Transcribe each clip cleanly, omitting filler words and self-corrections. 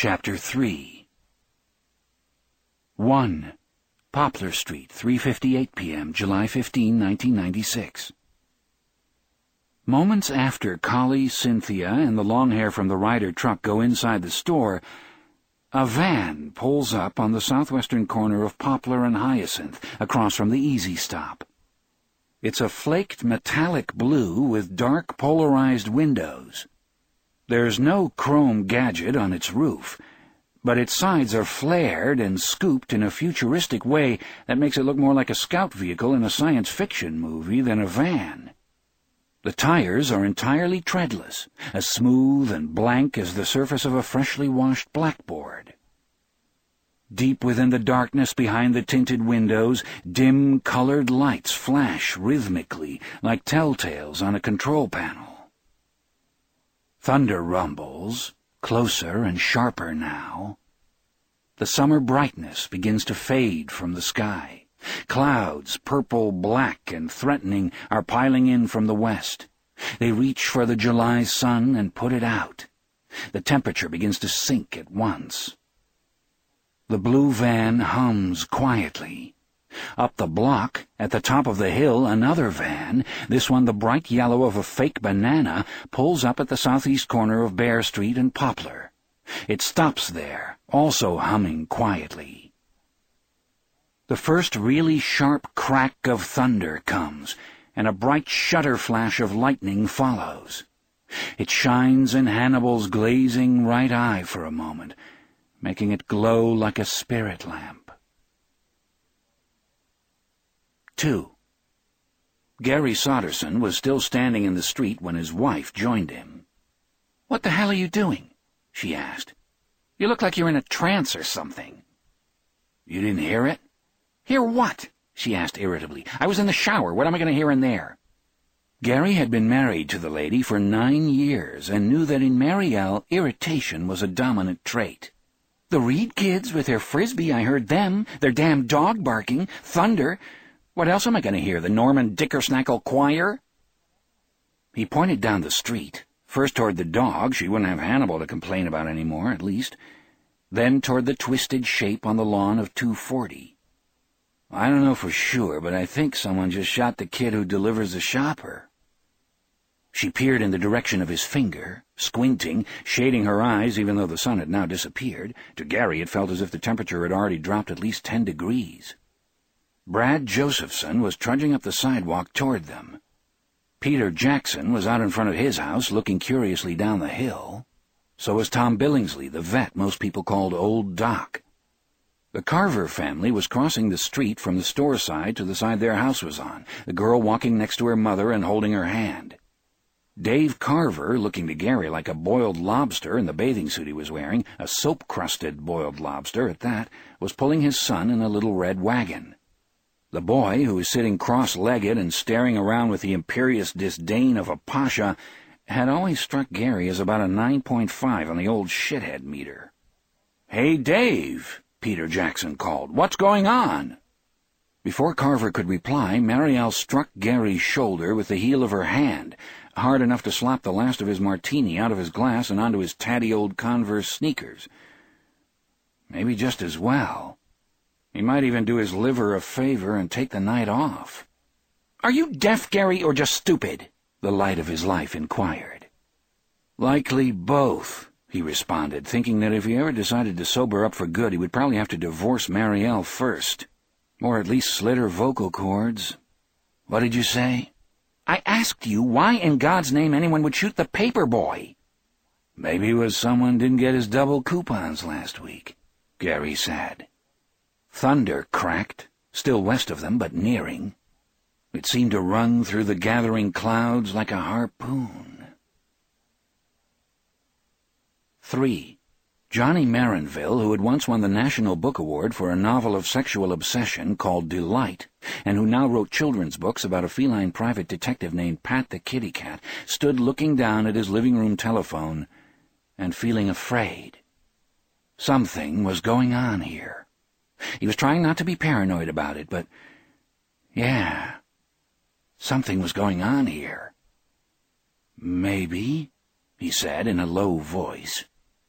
Chapter 3 1. Poplar Street, 3:58 p.m., July 15, 1996. Moments after Collie, Cynthia, and the long hair from the Ryder truck go inside the store, a van pulls up on the southwestern corner of Poplar and Hyacinth, across from the Easy Stop. It's a flaked metallic blue with dark polarized windows. There's no chrome gadget on its roof, but its sides are flared and scooped in a futuristic way that makes it look more like a scout vehicle in a science fiction movie than a van. The tires are entirely treadless, as smooth and blank as the surface of a freshly washed blackboard. Deep within the darkness behind the tinted windows, dim colored lights flash rhythmically like telltales on a control panel. Thunder rumbles, closer and sharper now. The summer brightness begins to fade from the sky. Clouds, purple, black, and threatening, are piling in from the west. They reach for the July sun and put it out. The temperature begins to sink at once. The blue van hums quietly. Up the block, at the top of the hill, another van, this one the bright yellow of a fake banana, pulls up at the southeast corner of Bear Street and Poplar. It stops there, also humming quietly. The first really sharp crack of thunder comes, and a bright shutter flash of lightning follows. It shines in Hannibal's glazing right eye for a moment, making it glow like a spirit lamp. 2. Gary Soderson was still standing in the street when his wife joined him. "What the hell are you doing?" she asked. "You look like you're in a trance or something." "You didn't hear it?" "Hear what?" she asked irritably. "I was in the shower. What am I going to hear in there?" Gary had been married to the lady for 9 years and knew that in Marielle irritation was a dominant trait. "The Reed kids with their frisbee, I heard them. Their damn dog barking. Thunder. What else am I going to hear? The Norman Dickersnackle Choir?" He pointed down the street, first toward the dog. She wouldn't have Hannibal to complain about anymore, at least. Then toward the twisted shape on the lawn of 240. "I don't know for sure, but I think someone just shot the kid who delivers the shopper." She peered in the direction of his finger, squinting, shading her eyes even though the sun had now disappeared. To Gary it felt as if the temperature had already dropped at least 10 degrees. Brad Josephson was trudging up the sidewalk toward them. Peter Jackson was out in front of his house looking curiously down the hill. So was Tom Billingsley, the vet most people called Old Doc. The Carver family was crossing the street from the store side to the side their house was on, the girl walking next to her mother and holding her hand. Dave Carver, looking to Gary like a boiled lobster in the bathing suit he was wearing, a soap-crusted boiled lobster at that, was pulling his son in a little red wagon. The boy, who was sitting cross-legged and staring around with the imperious disdain of a pasha, had always struck Gary as about a 9.5 on the old shithead meter. "Hey, Dave," Peter Jackson called. "What's going on?" Before Carver could reply, Marielle struck Gary's shoulder with the heel of her hand, hard enough to slap the last of his martini out of his glass and onto his tatty old Converse sneakers. Maybe just as well. He might even do his liver a favor and take the night off. "Are you deaf, Gary, or just stupid?" the light of his life inquired. "Likely both," he responded, thinking that if he ever decided to sober up for good, he would probably have to divorce Marielle first. Or at least slit her vocal cords. "What did you say?" "I asked you why in God's name anyone would shoot the paper boy." "Maybe it was someone didn't get his double coupons last week," Gary said. Thunder cracked, still west of them, but nearing. It seemed to run through the gathering clouds like a harpoon. 3. Johnny Marinville, who had once won the National Book Award for a novel of sexual obsession called Delight, and who now wrote children's books about a feline private detective named Pat the Kitty Cat, stood looking down at his living room telephone and feeling afraid. Something was going on here. He was trying not to be paranoid about it, but, yeah, something was going on here. "Maybe," he said in a low voice.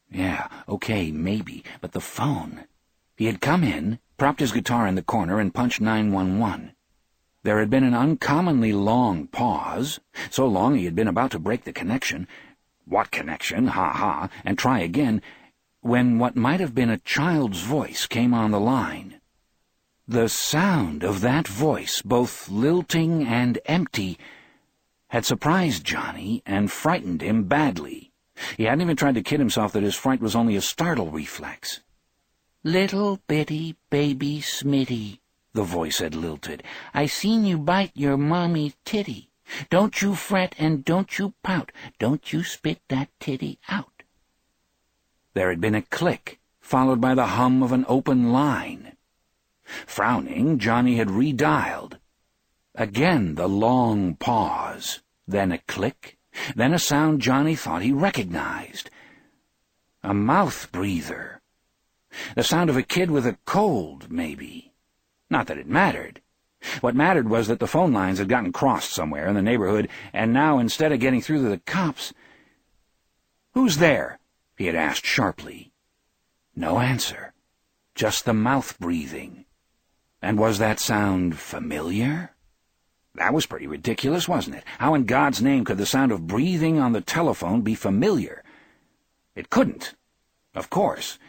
Yeah, okay, maybe, but the phone. He had come in, propped his guitar in the corner, and punched 911. There had been an uncommonly long pause, so long he had been about to break the connection. What connection? Ha, and try again, when what might have been a child's voice came on the line. The sound of that voice, both lilting and empty, had surprised Johnny and frightened him badly. He hadn't even tried to kid himself that his fright was only a startle reflex. "Little bitty baby Smitty," the voice had lilted, "I seen you bite your mommy's titty. Don't you fret and don't you pout. Don't you spit that titty out." There had been a click, followed by the hum of an open line. Frowning, Johnny had redialed. Again the long pause, then a click, then a sound Johnny thought he recognized. A mouth breather. The sound of a kid with a cold, maybe. Not that it mattered. What mattered was that the phone lines had gotten crossed somewhere in the neighborhood, and now, instead of getting through to the cops... "Who's there?" he had asked sharply. No answer. Just the mouth breathing. And was that sound familiar? That was pretty ridiculous, wasn't it? How in God's name could the sound of breathing on the telephone be familiar? It couldn't, of course.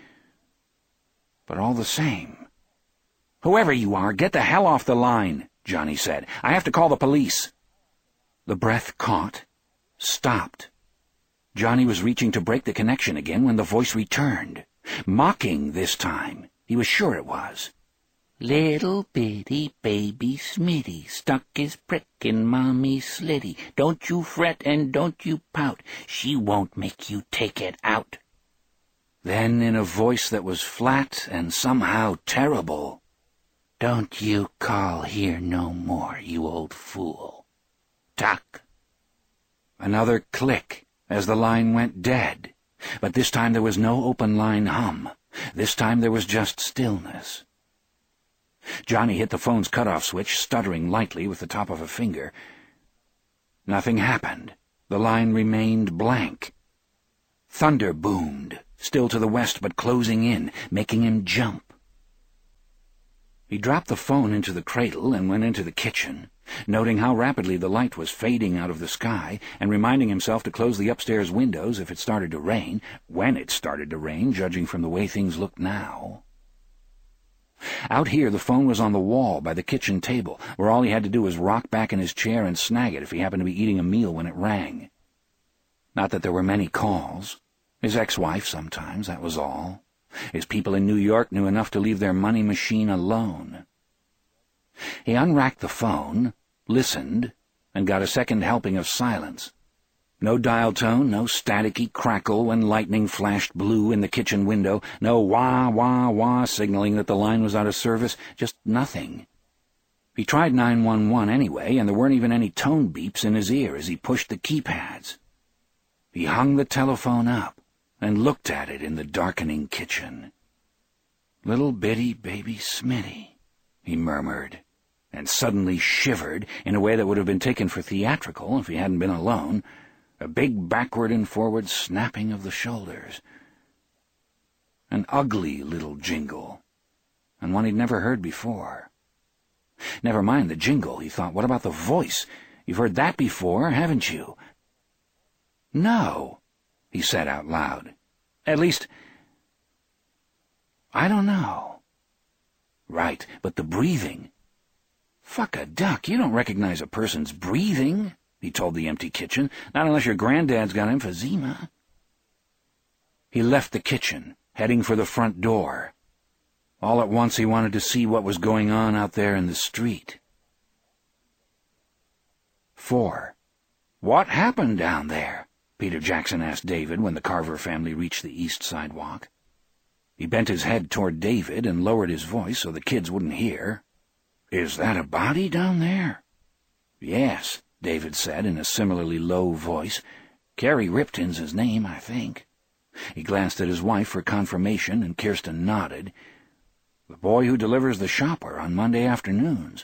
But all the same... "Whoever you are, get the hell off the line," Johnny said. "I have to call the police." The breath caught, stopped. Johnny was reaching to break the connection again when the voice returned. Mocking this time. He was sure it was. "Little bitty baby Smitty stuck his prick in Mommy's slitty. Don't you fret and don't you pout. She won't make you take it out." Then, in a voice that was flat and somehow terrible, "Don't you call here no more, you old fool. Tuck." Another click as the line went dead, but this time there was no open line hum. This time there was just stillness. Johnny hit the phone's cutoff switch, stuttering lightly with the top of a finger. Nothing happened. The line remained blank. Thunder boomed, still to the west but closing in, making him jump. He dropped the phone into the cradle and went into the kitchen, noting how rapidly the light was fading out of the sky, and reminding himself to close the upstairs windows if it started to rain, when it started to rain, judging from the way things looked now. Out here, the phone was on the wall by the kitchen table, where all he had to do was rock back in his chair and snag it if he happened to be eating a meal when it rang. Not that there were many calls. His ex-wife sometimes, that was all. His people in New York knew enough to leave their money machine alone. He unracked the phone, listened, and got a second helping of silence. No dial tone, no staticky crackle when lightning flashed blue in the kitchen window, no wah, wah, wah signaling that the line was out of service, just nothing. He tried 911 anyway, and there weren't even any tone beeps in his ear as he pushed the keypads. He hung the telephone up and looked at it in the darkening kitchen. "Little bitty baby Smitty," he murmured, and suddenly shivered in a way that would have been taken for theatrical if he hadn't been alone. A big backward and forward snapping of the shoulders. An ugly little jingle, and one he'd never heard before. Never mind the jingle, he thought. What about the voice? You've heard that before, haven't you? "No," he said out loud. "At least, I don't know." Right, but the breathing. "Fuck a duck, you don't recognize a person's breathing," he told the empty kitchen, "not unless your granddad's got emphysema." He left the kitchen, heading for the front door. All at once he wanted to see what was going on out there in the street. 4. "What happened down there?" Peter Jackson asked David when the Carver family reached the east sidewalk. He bent his head toward David and lowered his voice so the kids wouldn't hear. "Is that a body down there?" "Yes," David said in a similarly low voice. "Kerry Ripton's his name, I think." He glanced at his wife for confirmation, and Kirsten nodded. "The boy who delivers the shopper on Monday afternoons.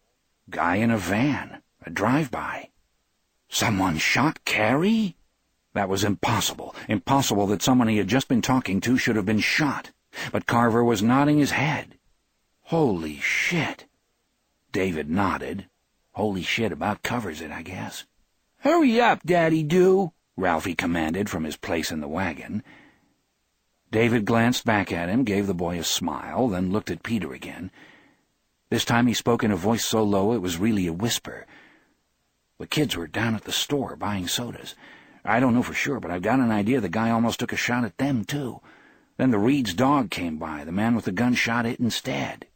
Guy in a van, a drive-by." "Someone shot Kerry?" That was impossible. Impossible that someone he had just been talking to should have been shot. But Carver was nodding his head. Holy shit. David nodded. Holy shit about covers it, I guess. "Hurry up, Daddy-do," Ralphie commanded from his place in the wagon. David glanced back at him, gave the boy a smile, then looked at Peter again. This time he spoke in a voice so low it was really a whisper. "The kids were down at the store buying sodas. I don't know for sure, but I've got an idea the guy almost took a shot at them, too. Then the Reed's dog came by. The man with the gun shot it instead."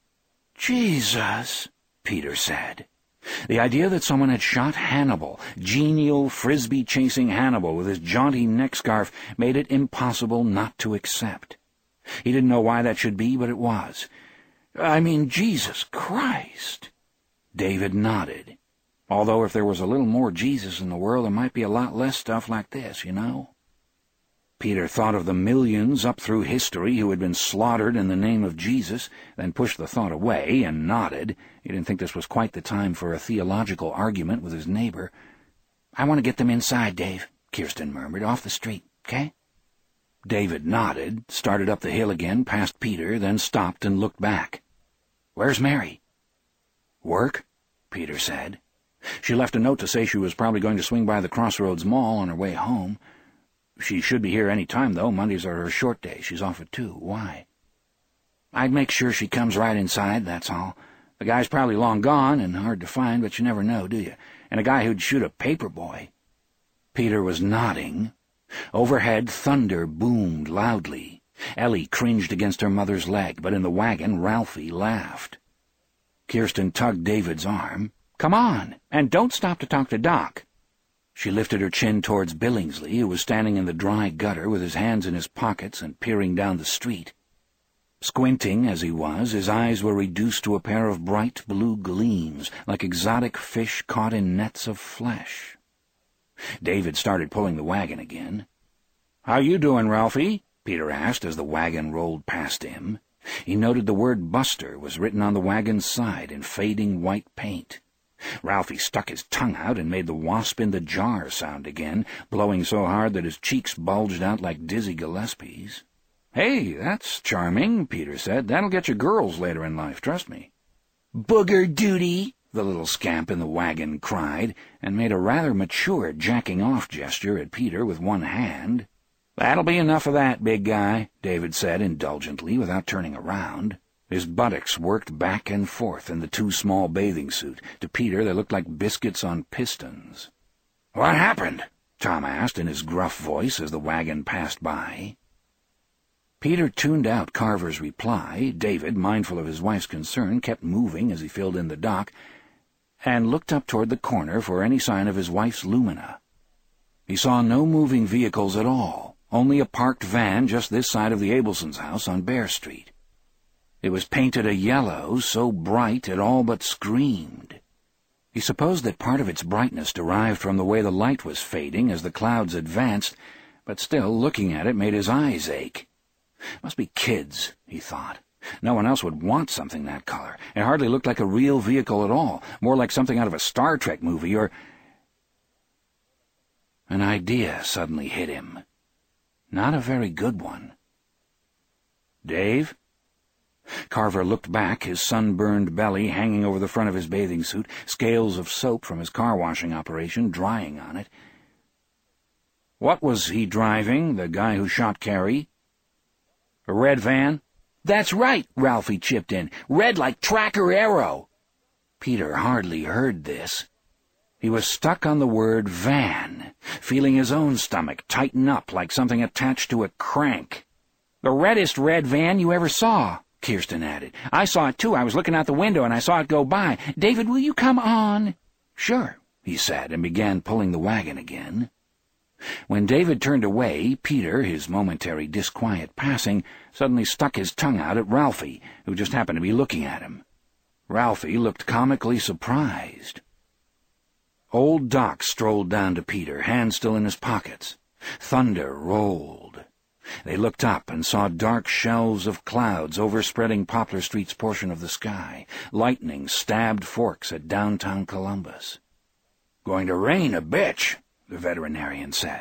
"Jesus," Peter said. The idea that someone had shot Hannibal, genial, frisbee-chasing Hannibal with his jaunty neck scarf, made it impossible not to accept. He didn't know why that should be, but it was. "I mean, Jesus Christ." David nodded. Although if there was a little more Jesus in the world, there might be a lot less stuff like this, you know? Peter thought of the millions up through history who had been slaughtered in the name of Jesus, then pushed the thought away and nodded. He didn't think this was quite the time for a theological argument with his neighbor. "I want to get them inside, Dave," Kirsten murmured, "off the street, okay?" David nodded, started up the hill again, past Peter, then stopped and looked back. "Where's Mary?" "Work," Peter said. "She left a note to say she was probably going to swing by the Crossroads Mall on her way home. She should be here any time, though. Mondays are her short day. She's off at 2. Why?" "I'd make sure she comes right inside, that's all. The guy's probably long gone and hard to find, but you never know, do you? And a guy who'd shoot a paper boy." Peter was nodding. Overhead, thunder boomed loudly. Ellie cringed against her mother's leg, but in the wagon, Ralphie laughed. Kirsten tugged David's arm. "Come on, and don't stop to talk to Doc." She lifted her chin towards Billingsley, who was standing in the dry gutter with his hands in his pockets and peering down the street. Squinting as he was, his eyes were reduced to a pair of bright blue gleams, like exotic fish caught in nets of flesh. David started pulling the wagon again. "How you doing, Ralphie?" Peter asked as the wagon rolled past him. He noted the word Buster was written on the wagon's side in fading white paint. Ralphie stuck his tongue out and made the wasp in the jar sound again, blowing so hard that his cheeks bulged out like Dizzy Gillespie's. "Hey, that's charming," Peter said. "That'll get you girls later in life, trust me." "Booger duty," the little scamp in the wagon cried, and made a rather mature jacking-off gesture at Peter with one hand. "That'll be enough of that, big guy," David said indulgently without turning around. His buttocks worked back and forth in the too small bathing suit. To Peter, they looked like biscuits on pistons. "What happened?" Tom asked in his gruff voice as the wagon passed by. Peter tuned out Carver's reply. David, mindful of his wife's concern, kept moving as he filled in the dock, and looked up toward the corner for any sign of his wife's Lumina. He saw no moving vehicles at all, only a parked van just this side of the Abelsons' house on Bear Street. It was painted a yellow so bright it all but screamed. He supposed that part of its brightness derived from the way the light was fading as the clouds advanced, but still, looking at it made his eyes ache. "Must be kids," he thought. No one else would want something that color. It hardly looked like a real vehicle at all, more like something out of a Star Trek movie or... An idea suddenly hit him. Not a very good one. "Dave?" Carver looked back, his sunburned belly hanging over the front of his bathing suit, scales of soap from his car-washing operation drying on it. "What was he driving, the guy who shot Carrie?" "A red van?" "That's right," Ralphie chipped in. "Red like Tracker Arrow." Peter hardly heard this. He was stuck on the word van, feeling his own stomach tighten up like something attached to a crank. "The reddest red van you ever saw," Kirsten added. "I saw it, too. I was looking out the window, and I saw it go by. David, will you come on?" "Sure," he said, and began pulling the wagon again. When David turned away, Peter, his momentary disquiet passing, suddenly stuck his tongue out at Ralphie, who just happened to be looking at him. Ralphie looked comically surprised. Old Doc strolled down to Peter, hands still in his pockets. Thunder rolled. They looked up and saw dark shelves of clouds overspreading Poplar Street's portion of the sky. Lightning stabbed forks at downtown Columbus. "Going to rain a bitch," the veterinarian said.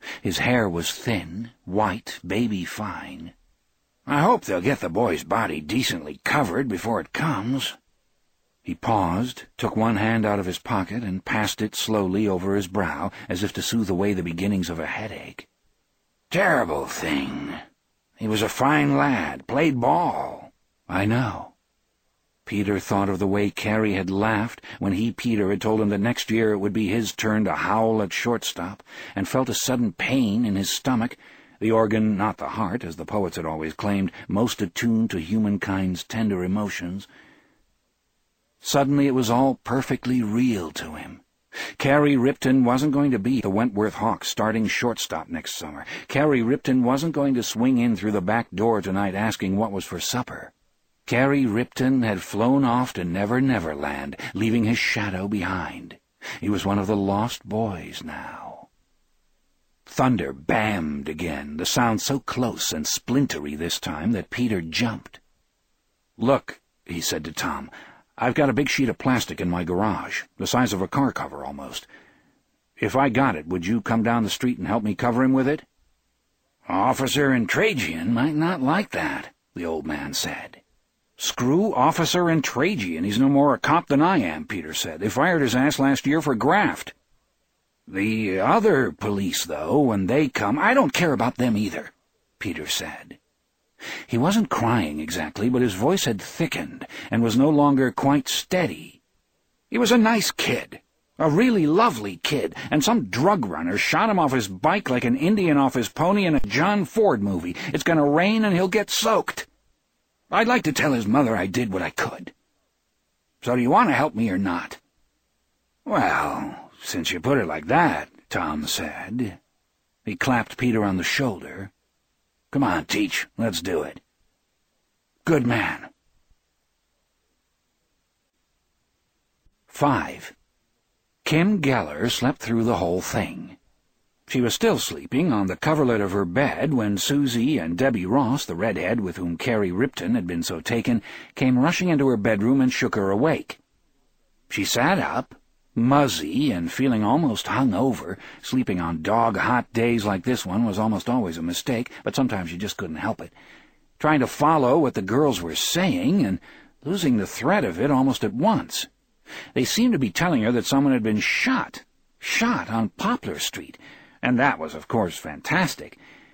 His hair was thin, white, baby-fine. "I hope they'll get the boy's body decently covered before it comes." He paused, took one hand out of his pocket, and passed it slowly over his brow, as if to soothe away the beginnings of a headache. "Terrible thing. He was a fine lad, played ball." "I know." Peter thought of the way Carrie had laughed when he, Peter, had told him that next year it would be his turn to howl at shortstop, and felt a sudden pain in his stomach, the organ, not the heart, as the poets had always claimed, most attuned to humankind's tender emotions. Suddenly it was all perfectly real to him. Carrie Ripton wasn't going to be the Wentworth Hawks starting shortstop next summer. Carrie Ripton wasn't going to swing in through the back door tonight asking what was for supper. Carrie Ripton had flown off to Never Never Land, leaving his shadow behind. He was one of the lost boys now. Thunder bammed again, the sound so close and splintery this time that Peter jumped. "Look," he said to Tom, "I've got a big sheet of plastic in my garage, the size of a car cover almost. If I got it, would you come down the street and help me cover him with it?" "Officer Trajan might not like that," the old man said. "Screw Officer Trajan. He's no more a cop than I am," Peter said. "They fired his ass last year for graft." "The other police, though, when they come—" "I don't care about them either," Peter said. He wasn't crying exactly, but his voice had thickened and was no longer quite steady. "He was a nice kid, a really lovely kid, and some drug runner shot him off his bike like an Indian off his pony in a John Ford movie. It's going to rain and he'll get soaked. I'd like to tell his mother I did what I could. So do you want to help me or not?" "Well, since you put it like that," Tom said. He clapped Peter on the shoulder. "Come on, Teach, let's do it." "Good man." 5. Kim Geller slept through the whole thing. She was still sleeping on the coverlet of her bed when Susie and Debbie Ross, the redhead with whom Carrie Ripton had been so taken, came rushing into her bedroom and shook her awake. She sat up, muzzy and feeling almost hung over. Sleeping on dog-hot days like this one was almost always a mistake, but sometimes you just couldn't help it. Trying to follow what the girls were saying and losing the thread of it almost at once. They seemed to be telling her that someone had been shot on Poplar Street, and that was, of course, fantastic.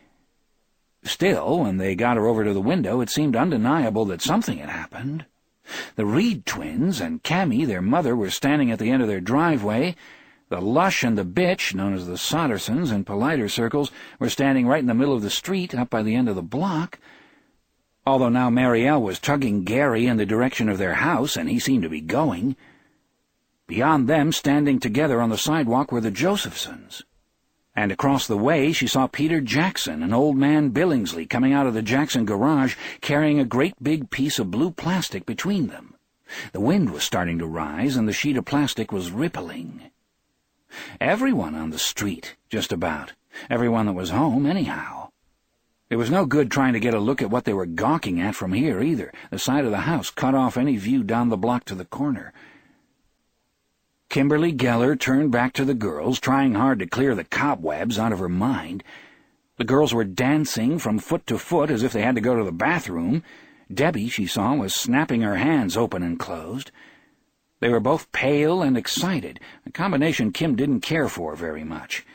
Still, when they got her over to the window, it seemed undeniable that something had happened. The Reed twins and Cammy, their mother, were standing at the end of their driveway. The Lush and the Bitch, known as the Sottersons in politer circles, were standing right in the middle of the street, up by the end of the block. Although now Marielle was tugging Gary in the direction of their house, and he seemed to be going. Beyond them, standing together on the sidewalk, were the Josephsons. And across the way she saw Peter Jackson and Old Man Billingsley coming out of the Jackson garage, carrying a great big piece of blue plastic between them. The wind was starting to rise, and the sheet of plastic was rippling. Everyone on the street, just about. Everyone that was home, anyhow. It was no good trying to get a look at what they were gawking at from here, either. The side of the house cut off any view down the block to the corner. Kimberly Geller turned back to the girls, trying hard to clear the cobwebs out of her mind. The girls were dancing from foot to foot as if they had to go to the bathroom. Debbie, she saw, was snapping her hands open and closed. They were both pale and excited, a combination Kim didn't care for very much.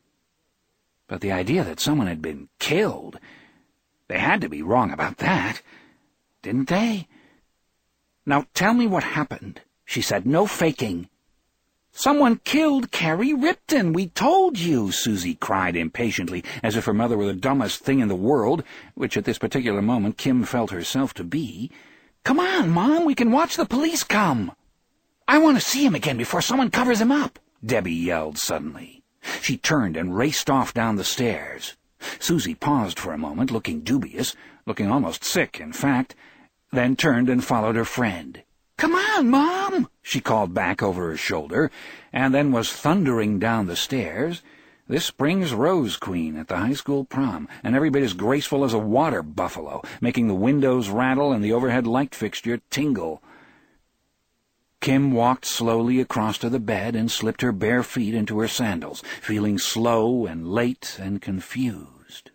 But the idea that someone had been killed, they had to be wrong about that, didn't they? "Now tell me what happened," she said. "No faking." "Someone killed Carrie Ripton, we told you," Susie cried impatiently, as if her mother were the dumbest thing in the world, which at this particular moment Kim felt herself to be. "Come on, Mom, we can watch the police come." "I want to see him again before someone covers him up," Debbie yelled suddenly. She turned and raced off down the stairs. Susie paused for a moment, looking dubious, looking almost sick, in fact, then turned and followed her friend. "Come on, Mom," she called back over her shoulder, and then was thundering down the stairs. This spring's Rose Queen at the high school prom, and every bit as graceful as a water buffalo, making the windows rattle and the overhead light fixture tingle. Kim walked slowly across to the bed and slipped her bare feet into her sandals, feeling slow and late and confused.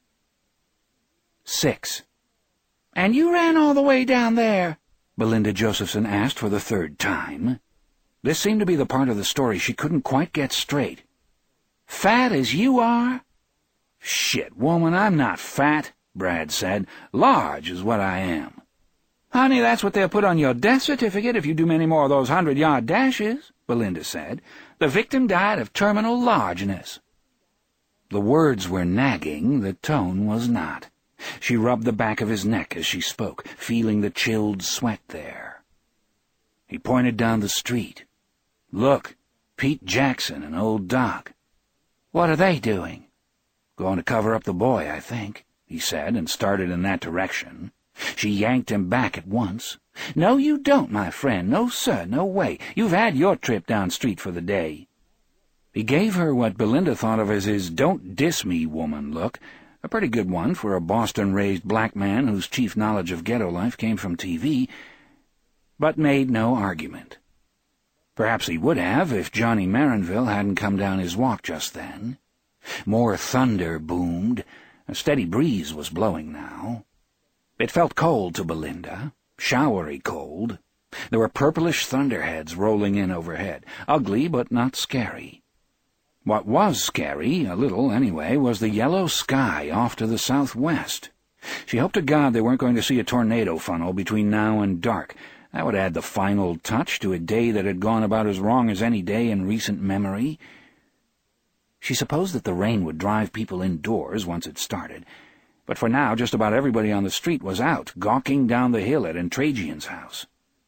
6. "And you ran all the way down there?" Belinda Josephson asked for the third time. This seemed to be the part of the story she couldn't quite get straight. "Fat as you are?" "Shit, woman, I'm not fat," Brad said. "Large is what I am." "Honey, that's what they'll put on your death certificate if you do many more of those 100-yard dashes," Belinda said. "The victim died of terminal largeness." The words were nagging, the tone was not. She rubbed the back of his neck as she spoke, feeling the chilled sweat there. He pointed down the street. "Look, Pete Jackson and old Doc." "What are they doing?" "Going to cover up the boy, I think," he said, and started in that direction. She yanked him back at once. "No, you don't, my friend. No, sir, no way. You've had your trip down street for the day." He gave her what Belinda thought of as his don't-diss-me-woman look, a pretty good one for a Boston-raised black man whose chief knowledge of ghetto life came from TV, but made no argument. Perhaps he would have if Johnny Marinville hadn't come down his walk just then. More thunder boomed. A steady breeze was blowing now. It felt cold to Belinda, showery cold. There were purplish thunderheads rolling in overhead, ugly but not scary. What was scary, a little anyway, was the yellow sky off to the southwest. She hoped to God they weren't going to see a tornado funnel between now and dark. That would add the final touch to a day that had gone about as wrong as any day in recent memory. She supposed that the rain would drive people indoors once it started, but for now just about everybody on the street was out, gawking down the hill at Entragian's house.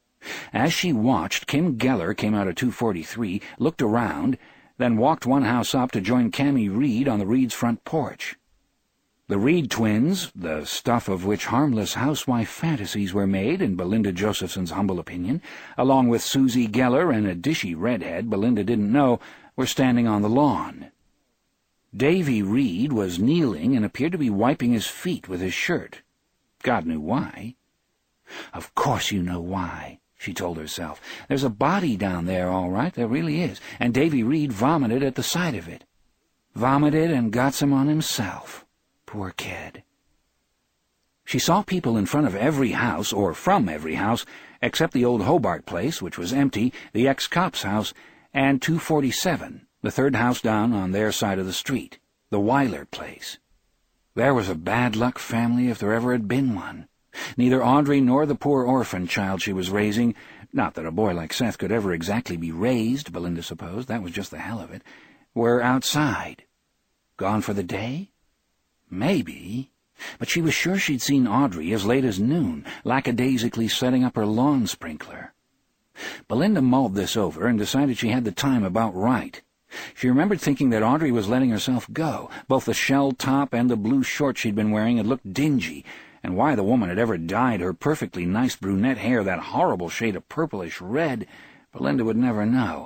As she watched, Kim Geller came out of 243, looked around, then walked one house up to join Cammie Reed on the Reeds' front porch. The Reed twins, the stuff of which harmless housewife fantasies were made, in Belinda Josephson's humble opinion, along with Susie Geller and a dishy redhead Belinda didn't know, were standing on the lawn. Davy Reed was kneeling and appeared to be wiping his feet with his shirt. God knew why. "Of course you know why," she told herself. "There's a body down there, all right, there really is, and Davy Reed vomited at the sight of it. Vomited and got some on himself. Poor kid." She saw people in front of every house, or from every house, except the old Hobart place, which was empty, the ex-cop's house, and 247, the third house down on their side of the street, the Weiler place. There was a bad-luck family if there ever had been one. Neither Audrey nor the poor orphan child she was raising, not that a boy like Seth could ever exactly be raised, Belinda supposed, that was just the hell of it, were outside. Gone for the day? Maybe. But she was sure she'd seen Audrey as late as noon, lackadaisically setting up her lawn sprinkler. Belinda mulled this over and decided she had the time about right. She remembered thinking that Audrey was letting herself go. Both the shell top and the blue shorts she'd been wearing had looked dingy, and why the woman had ever dyed her perfectly nice brunette hair that horrible shade of purplish red, Belinda would never know.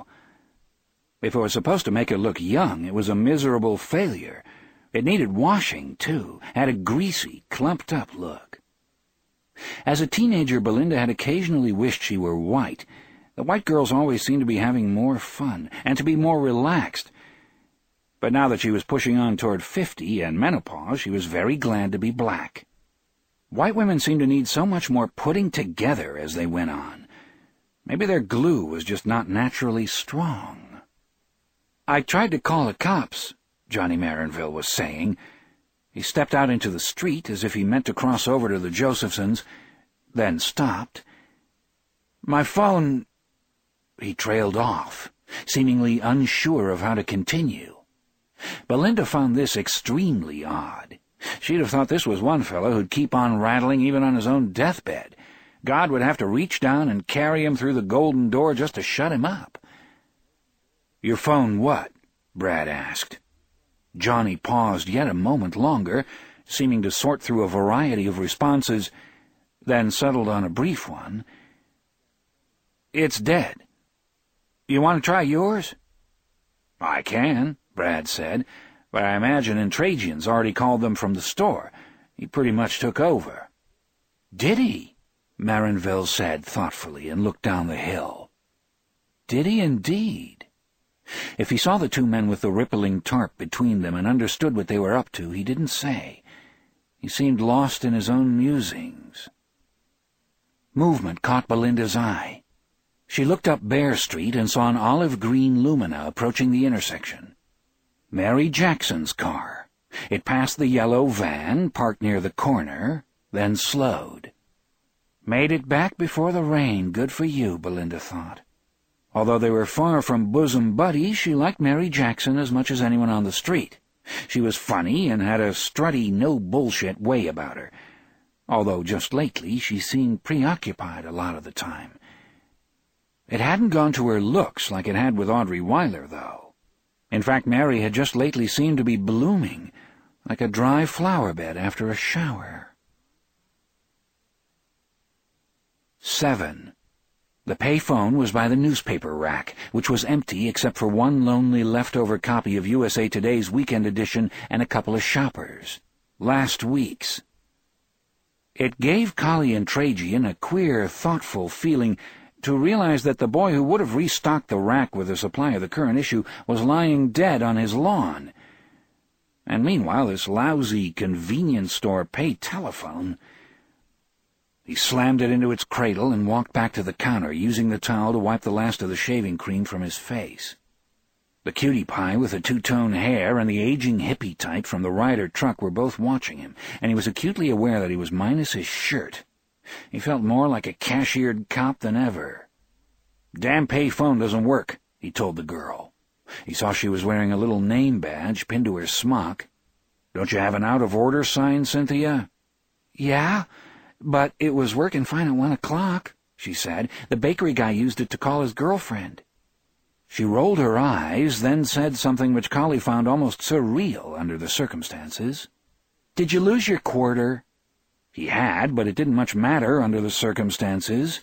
If it was supposed to make her look young, it was a miserable failure. It needed washing, too, had a greasy, clumped-up look. As a teenager, Belinda had occasionally wished she were white. The white girls always seemed to be having more fun, and to be more relaxed. But now that she was pushing on toward 50 and menopause, she was very glad to be black. White women seemed to need so much more putting together as they went on. Maybe their glue was just not naturally strong. "I tried to call the cops," Johnny Marinville was saying. He stepped out into the street as if he meant to cross over to the Josephsons, then stopped. "My phone—" He trailed off, seemingly unsure of how to continue. Belinda found this extremely odd. She'd have thought this was one fellow who'd keep on rattling even on his own deathbed. God would have to reach down and carry him through the golden door just to shut him up. "Your phone what?" Brad asked. Johnny paused yet a moment longer, seeming to sort through a variety of responses, then settled on a brief one. "It's dead. You want to try yours?" "I can," Brad said, "but I imagine Entragian's already called them from the store. He pretty much took over." "Did he?" Marinville said thoughtfully and looked down the hill. Did he indeed? If he saw the two men with the rippling tarp between them and understood what they were up to, he didn't say. He seemed lost in his own musings. Movement caught Belinda's eye. She looked up Bear Street and saw an olive-green Lumina approaching the intersection. Mary Jackson's car. It passed the yellow van, parked near the corner, then slowed. Made it back before the rain. Good for you, Belinda thought. Although they were far from bosom buddies, she liked Mary Jackson as much as anyone on the street. She was funny and had a strutty, no-bullshit way about her, although just lately she seemed preoccupied a lot of the time. It hadn't gone to her looks like it had with Audrey Weiler, though. In fact, Mary had just lately seemed to be blooming, like a dry flower bed after a shower. 7. The payphone was by the newspaper rack, which was empty except for one lonely leftover copy of USA Today's weekend edition and a couple of shoppers. Last week's. It gave Collie and Trajan a queer, thoughtful feeling to realize that the boy who would have restocked the rack with a supply of the current issue was lying dead on his lawn. And meanwhile, this lousy convenience store pay telephone... He slammed it into its cradle and walked back to the counter, using the towel to wipe the last of the shaving cream from his face. The cutie pie with the two-tone hair and the aging hippie type from the Ryder truck were both watching him, and he was acutely aware that he was minus his shirt. He felt more like a cashiered cop than ever. "Damn pay phone doesn't work," he told the girl. He saw she was wearing a little name badge pinned to her smock. "Don't you have an out-of-order sign, Cynthia?" "Yeah, but it was working fine at 1 o'clock, she said. The bakery guy used it to call his girlfriend." She rolled her eyes, then said something which Collie found almost surreal under the circumstances. "Did you lose your quarter?" He had, but it didn't much matter under the circumstances.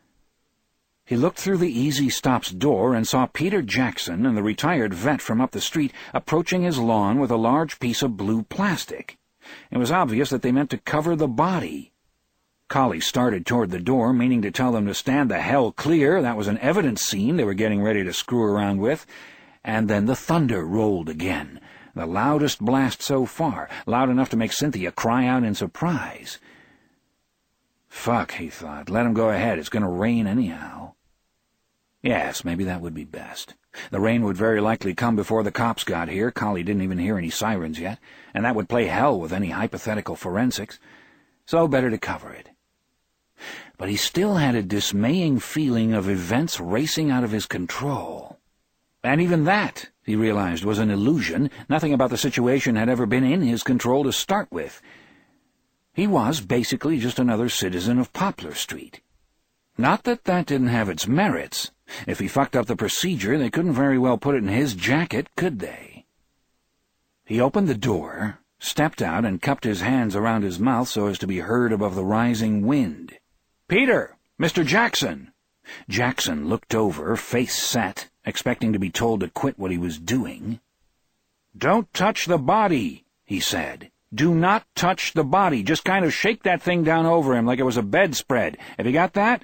He looked through the Easy Stop's door and saw Peter Jackson and the retired vet from up the street approaching his lawn with a large piece of blue plastic. It was obvious that they meant to cover the body. Collie started toward the door, meaning to tell them to stand the hell clear. That was an evidence scene they were getting ready to screw around with. And then the thunder rolled again, the loudest blast so far, loud enough to make Cynthia cry out in surprise. Fuck, he thought. Let him go ahead. It's going to rain anyhow. Yes, maybe that would be best. The rain would very likely come before the cops got here. Collie didn't even hear any sirens yet, and that would play hell with any hypothetical forensics. So better to cover it. But he still had a dismaying feeling of events racing out of his control. And even that, he realized, was an illusion. Nothing about the situation had ever been in his control to start with. He was basically just another citizen of Poplar Street. Not that that didn't have its merits. If he fucked up the procedure, they couldn't very well put it in his jacket, could they? He opened the door, stepped out, and cupped his hands around his mouth so as to be heard above the rising wind. "Peter! Mr. Jackson!" Jackson looked over, face set, expecting to be told to quit what he was doing. "Don't touch the body," he said. "Do not touch the body. Just kind of shake that thing down over him like it was a bedspread. Have you got that?"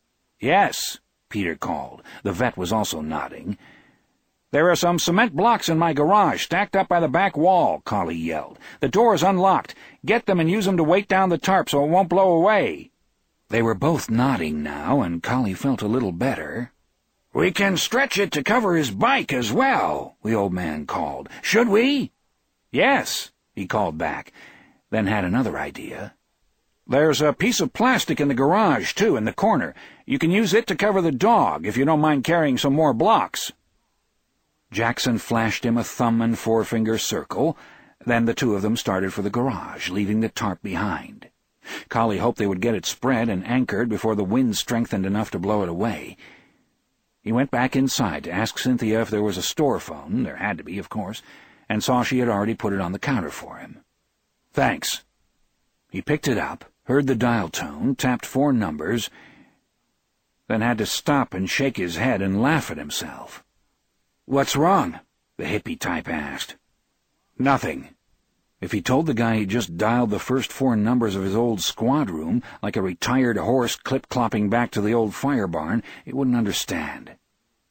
"Yes," Peter called. The vet was also nodding. "There are some cement blocks in my garage, stacked up by the back wall," Collie yelled. "The door is unlocked. Get them and use them to weight down the tarp so it won't blow away." They were both nodding now, and Collie felt a little better. "We can stretch it to cover his bike as well," the old man called. "Should we?" "Yes," he called back, then had another idea. "There's a piece of plastic in the garage, too, in the corner. You can use it to cover the dog, if you don't mind carrying some more blocks." Jackson flashed him a thumb and forefinger circle. Then the two of them started for the garage, leaving the tarp behind. Collie hoped they would get it spread and anchored before the wind strengthened enough to blow it away. He went back inside to ask Cynthia if there was a store phone. There had to be, of course, and saw she had already put it on the counter for him. "Thanks." He picked it up, heard the dial tone, tapped 4 numbers, then had to stop and shake his head and laugh at himself. "What's wrong?" the hippie type asked. "Nothing." If he told the guy he just dialed the first 4 numbers of his old squad room, like a retired horse clip-clopping back to the old fire barn, he wouldn't understand.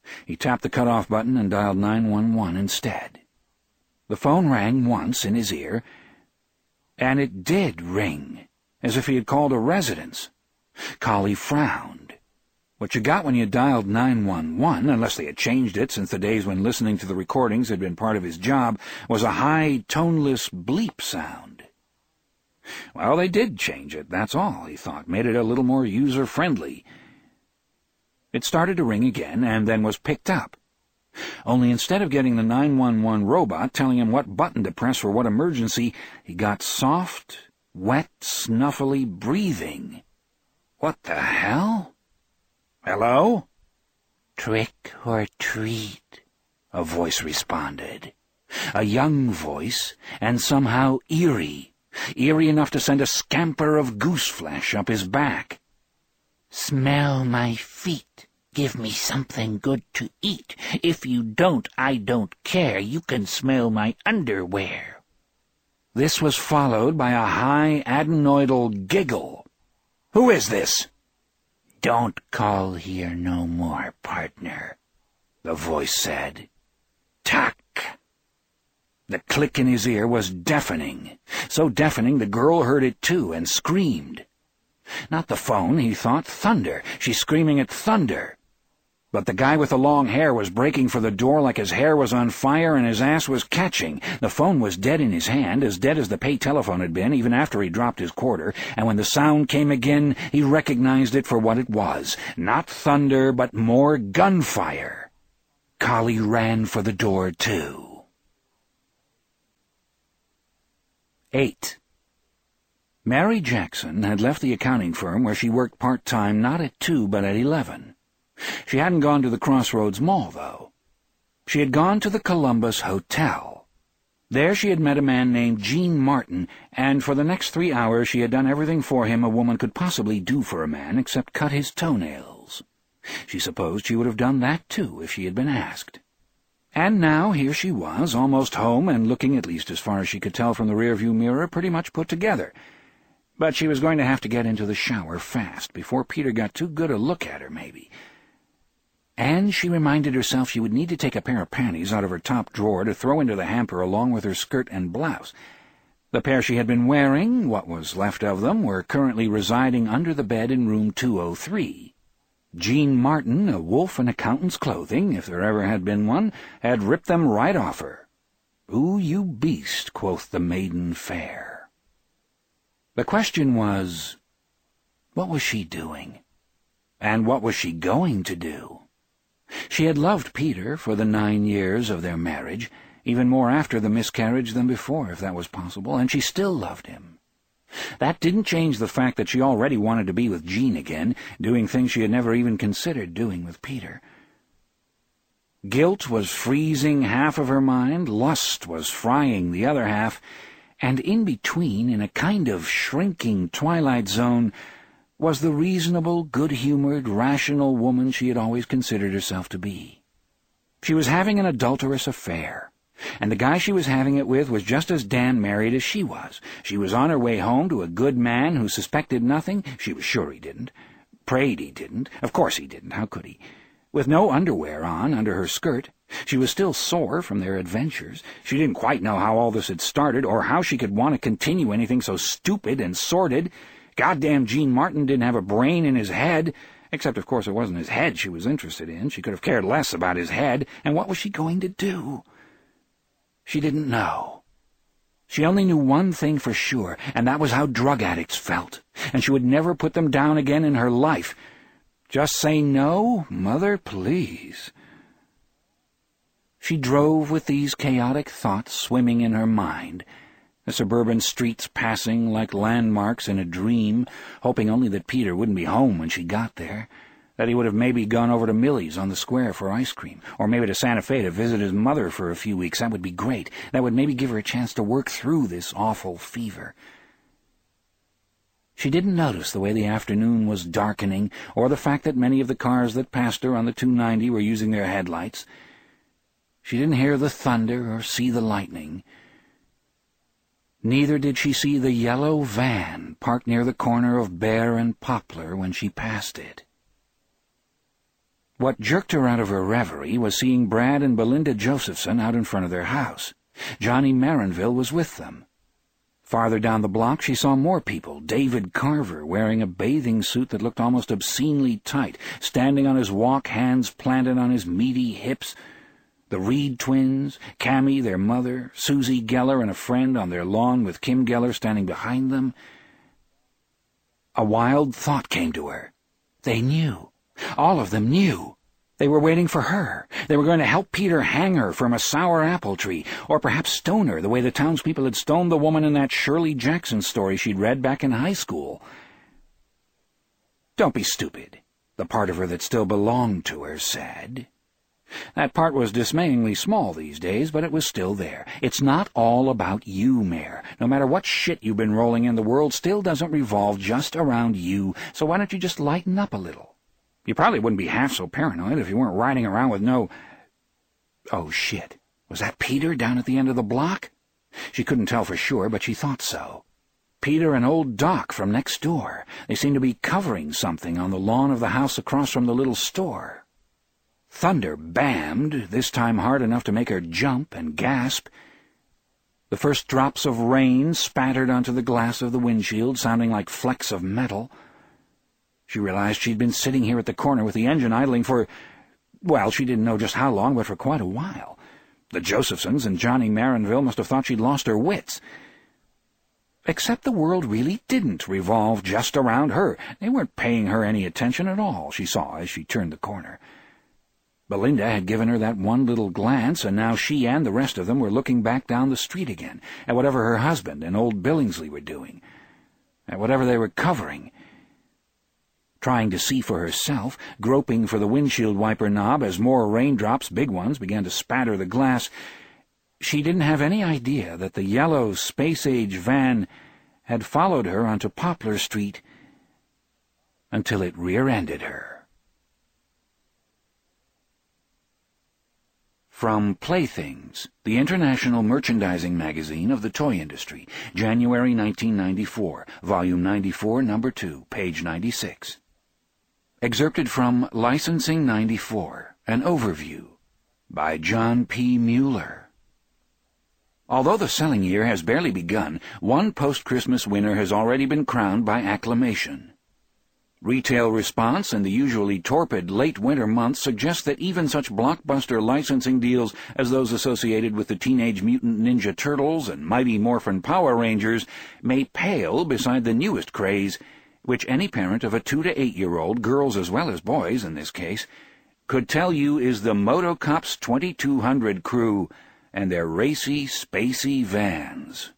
He tapped the cut-off button and dialed 911 instead. The phone rang once in his ear, and it did ring, as if he had called a residence. Collie frowned. What you got when you dialed 911, unless they had changed it since the days when listening to the recordings had been part of his job, was a high, toneless bleep sound. Well, they did change it, that's all, he thought, made it a little more user-friendly. It started to ring again, and then was picked up. Only instead of getting the 911 robot telling him what button to press for what emergency, he got soft, wet, snuffly breathing. What the hell? Hello? Trick or treat, a voice responded. A young voice, and somehow eerie enough to send a scamper of goose-flesh up his back. Smell my feet. Give me something good to eat. If you don't, I don't care. You can smell my underwear. This was followed by a high adenoidal giggle. Who is this? Don't call here no more, partner, the voice said. Tuck. The click in his ear was deafening. So deafening the girl heard it too and screamed. Not the phone, he thought. Thunder. She's screaming at thunder. But the guy with the long hair was breaking for the door like his hair was on fire and his ass was catching. The phone was dead in his hand, as dead as the pay telephone had been, even after he dropped his quarter, and when the sound came again, he recognized it for what it was. Not thunder, but more gunfire. Collie ran for the door, too. 8. Mary Jackson had left the accounting firm where she worked part-time not at 2 but at 11. She hadn't gone to the Crossroads Mall, though. She had gone to the Columbus Hotel. There she had met a man named Gene Martin, and for the next 3 hours she had done everything for him a woman could possibly do for a man except cut his toenails. She supposed she would have done that, too, if she had been asked. And now here she was, almost home and looking, at least as far as she could tell from the rearview mirror, pretty much put together. But she was going to have to get into the shower fast, before Peter got too good a look at her, maybe. And she reminded herself she would need to take a pair of panties out of her top drawer to throw into the hamper along with her skirt and blouse. The pair she had been wearing, what was left of them, were currently residing under the bed in room 203. Gene Martin, a wolf in accountant's clothing, if there ever had been one, had ripped them right off her. "Ooh, you beast," quoth the maiden fair. The question was, what was she doing? And what was she going to do? She had loved Peter for the 9 years of their marriage, even more after the miscarriage than before, if that was possible, and she still loved him. That didn't change the fact that she already wanted to be with Gene again, doing things she had never even considered doing with Peter. Guilt was freezing half of her mind, lust was frying the other half, and in between, in a kind of shrinking twilight zone, was the reasonable, good-humored, rational woman she had always considered herself to be. She was having an adulterous affair, and the guy she was having it with was just as damn married as she was. She was on her way home to a good man who suspected nothing. She was sure he didn't. Prayed he didn't. Of course he didn't. How could he? With no underwear on under her skirt. She was still sore from their adventures. She didn't quite know how all this had started, or how she could want to continue anything so stupid and sordid. Goddamn Gene Martin didn't have a brain in his head, except, of course, it wasn't his head she was interested in. She could have cared less about his head, and what was she going to do? She didn't know. She only knew one thing for sure, and that was how drug addicts felt, and she would never put them down again in her life. Just say no, mother, please. She drove with these chaotic thoughts swimming in her mind, the suburban streets passing like landmarks in a dream, hoping only that Peter wouldn't be home when she got there, that he would have maybe gone over to Millie's on the square for ice cream, or maybe to Santa Fe to visit his mother for a few weeks. That would be great. That would maybe give her a chance to work through this awful fever. She didn't notice the way the afternoon was darkening, or the fact that many of the cars that passed her on the 290 were using their headlights. She didn't hear the thunder or see the lightning. Neither did she see the yellow van parked near the corner of Bear and Poplar when she passed it. What jerked her out of her reverie was seeing Brad and Belinda Josephson out in front of their house. Johnny Marinville was with them. Farther down the block, she saw more people. David Carver, wearing a bathing suit that looked almost obscenely tight, standing on his walk, hands planted on his meaty hips. The Reed twins, Cammie, their mother, Susie Geller and a friend on their lawn with Kim Geller standing behind them. A wild thought came to her. They knew. All of them knew. They were waiting for her. They were going to help Peter hang her from a sour apple tree, or perhaps stone her the way the townspeople had stoned the woman in that Shirley Jackson story she'd read back in high school. "Don't be stupid," the part of her that still belonged to her said. That part was dismayingly small these days, but it was still there. It's not all about you, Mare. No matter what shit you've been rolling in, the world still doesn't revolve just around you, so why don't you just lighten up a little? You probably wouldn't be half so paranoid if you weren't riding around with no... Oh, shit. Was that Peter down at the end of the block? She couldn't tell for sure, but she thought so. Peter and old Doc from next door. They seemed to be covering something on the lawn of the house across from the little store. Thunder bammed, this time hard enough to make her jump and gasp. The first drops of rain spattered onto the glass of the windshield, sounding like flecks of metal. She realized she'd been sitting here at the corner with the engine idling for, well, she didn't know just how long, but for quite a while. The Josephsons and Johnny Marinville must have thought she'd lost her wits. Except the world really didn't revolve just around her. They weren't paying her any attention at all, she saw as she turned the corner. Belinda had given her that one little glance, and now she and the rest of them were looking back down the street again, at whatever her husband and old Billingsley were doing, at whatever they were covering. Trying to see for herself, groping for the windshield wiper knob as more raindrops, big ones, began to spatter the glass, she didn't have any idea that the yellow space-age van had followed her onto Poplar Street until it rear-ended her. From Playthings, the international merchandising magazine of the toy industry, January 1994, Volume 94, Number 2, page 96. Excerpted from Licensing 94, an overview, by John P. Mueller. Although the selling year has barely begun, one post-Christmas winner has already been crowned by acclamation. Retail response in the usually torpid late winter months suggests that even such blockbuster licensing deals as those associated with the Teenage Mutant Ninja Turtles and Mighty Morphin Power Rangers may pale beside the newest craze, which any parent of a 2 to 8-year-old, girls as well as boys in this case, could tell you is the Motocops 2200 crew and their racy, spacey vans.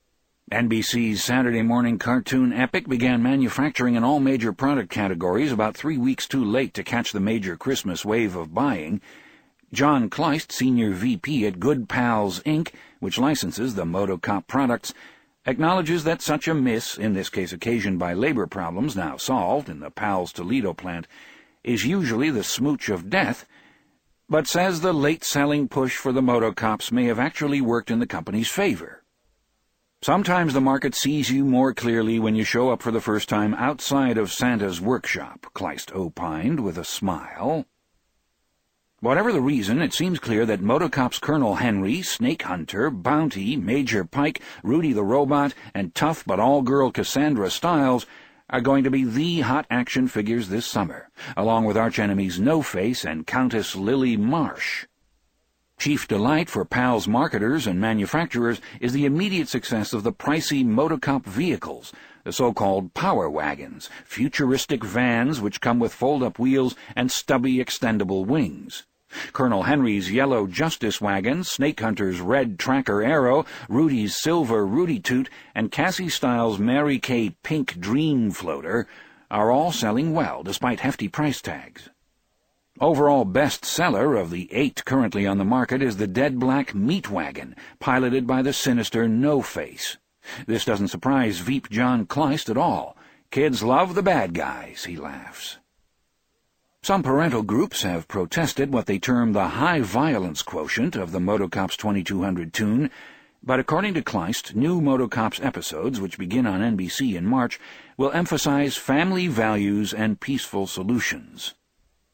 NBC's Saturday morning cartoon epic began manufacturing in all major product categories about 3 weeks too late to catch the major Christmas wave of buying. John Kleist, Senior VP at Good Pals, Inc., which licenses the Motocop products, acknowledges that such a miss, in this case occasioned by labor problems now solved in the Pals Toledo plant, is usually the smooch of death, but says the late-selling push for the Motocops may have actually worked in the company's favor. Sometimes the market sees you more clearly when you show up for the first time outside of Santa's workshop, Kleist opined with a smile. Whatever the reason, it seems clear that Motocops Colonel Henry, Snake Hunter, Bounty, Major Pike, Rudy the Robot, and tough but all-girl Cassandra Styles are going to be the hot action figures this summer, along with archenemies No-Face and Countess Lily Marsh. Chief delight for Pals marketers and manufacturers is the immediate success of the pricey Motocop vehicles, the so-called power wagons, futuristic vans which come with fold-up wheels and stubby extendable wings. Colonel Henry's yellow Justice wagon, Snake Hunter's red Tracker Arrow, Rudy's silver Rudy Toot, and Cassie Styles' Mary Kay pink Dream Floater are all selling well despite hefty price tags. Overall best-seller of the 8 currently on the market is the Dead Black Meat Wagon, piloted by the sinister No-Face. This doesn't surprise Veep John Kleist at all. Kids love the bad guys, he laughs. Some parental groups have protested what they term the high violence quotient of the Motocops 2200 tune, but according to Kleist, new Motocops episodes, which begin on NBC in March, will emphasize family values and peaceful solutions.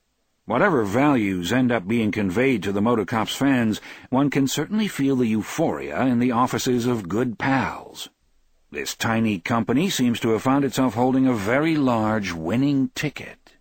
Whatever values end up being conveyed to the Motorcops fans, one can certainly feel the euphoria in the offices of Good Pals. This tiny company seems to have found itself holding a very large winning ticket.